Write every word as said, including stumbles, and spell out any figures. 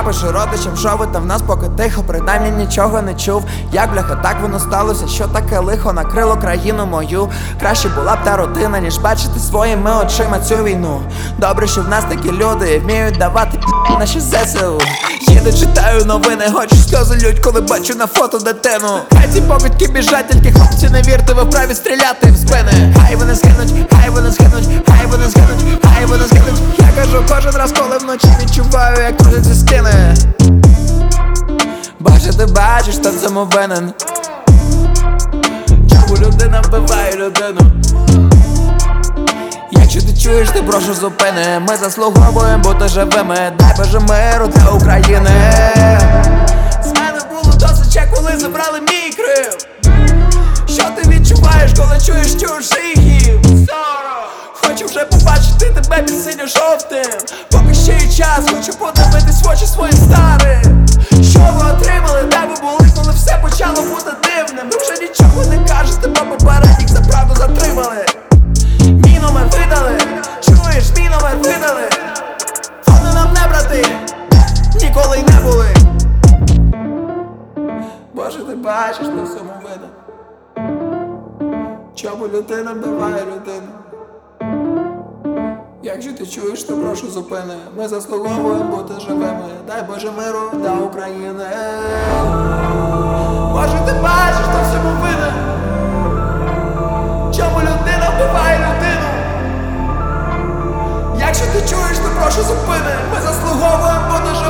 пишу родичам, що ви там в нас поки тихо, принаймні нічого не чув. Як бляха, так воно сталося, що таке лихо накрило країну мою. Краще була б та родина, ніж бачити своїми очима цю війну. Добре, що в нас такі люди вміють давати п*** наші ЗСУ. Їду, читаю новини, хочу сльози лють, коли бачу на фото дитину. Хай ці покидьки біжать, тільки хлопці, не вірте, ви вправі стріляти в спини. Хай вони згинуть, хай вони згинуть, хай вони згинуть, хай вони згинуть. Я кажу кожен раз, коли вночі відчуваю, як крутяться стіни. Боже, ти бачиш, хто в цьому винен. Чому людина вбиває людину? Якщо ти чуєш, ти прошу зупини. Ми заслуговуємо бути живими. Дай Боже миру для України. З мене було досить ще, коли забрали мій Крим. Що ти відчуваєш, коли чуєш чужий гімн? Хочу вже побачити тебе під синьо-жовтим. Поки ще є час, хочу подивитись в очі своїм старим. Що ви отримали, де ви були, коли все почало бути дивним? Ви вже нічого не кажете, бо попередніх за правду затримали. Мій номер видали, чуєш, мій номер видали. Вони нам не брати, ніколи й не були. Боже, ти бачиш на всьому видно. Чому людина вбиває людину? Якщо ти чуєш, то прошу зупини. Ми заслуговуємо бути живими. Дай Боже миру для України. Боже, ти бачиш на всьому видно. Чому людина вбиває людину? Якщо ти чуєш, то прошу зупини. Ми заслуговуємо бути живими.